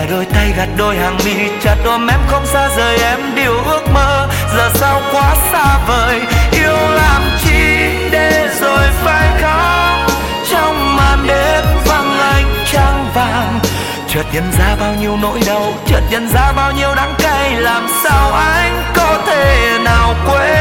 đôi tay gạt đôi hàng mi chặt ôm em không xa rời em điều ước mơ giờ sao quá xa vời. Yêu làm chi để rồi phải khóc trong màn đêm vắng ánh trăng vàng. Chợt nhận ra bao nhiêu nỗi đau, chợt nhận ra bao nhiêu đắng cay, làm sao anh có thể nào quên.